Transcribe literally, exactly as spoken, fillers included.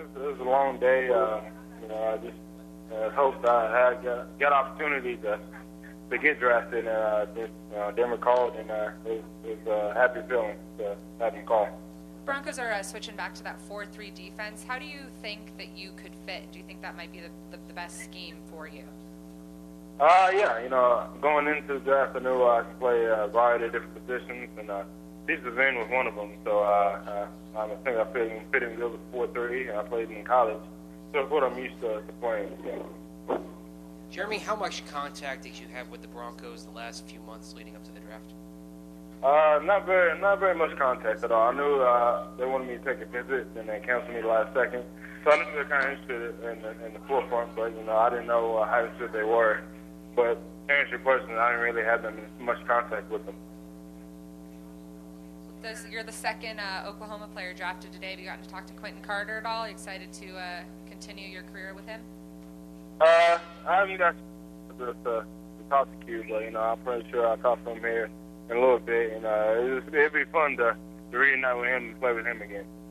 it was a long day. Uh, you know, I just uh, hoped I had got, got opportunity to to get drafted, and uh, just uh, Denver called, and uh, it, it was a happy feeling to have him call. Broncos are uh, switching back to that four three defense. How do you think that you could fit? Do you think that might be the, the, the best scheme for you? Uh, yeah, you know, going into the draft, I knew I could play a variety of different positions, and uh, defensive end was one of them. So uh, uh, I think I fit in, fit in good with four three, and I played in college. So it's what I'm used to, to playing. Yeah. Jeremy, how much contact did you have with the Broncos the last few months leading up to the draft? Uh, not very, not very much contact at all. I knew uh, they wanted me to take a visit, and they canceled me the last second. So I knew they were kind of interested in the, in the forefront, but you know, I didn't know uh, how interested they were. But to answer your question, I didn't really have them in much contact with them. Does, you're the second uh, Oklahoma player drafted today. Have you gotten to talk to Quentin Carter at all? Are you excited to uh, continue your career with him? Uh, I haven't got to, to, to talk to Q, but you know, I'm pretty sure I'll talk to him here in a little bit, and uh, it'd, it'd be fun to, to reunite with him and play with him again.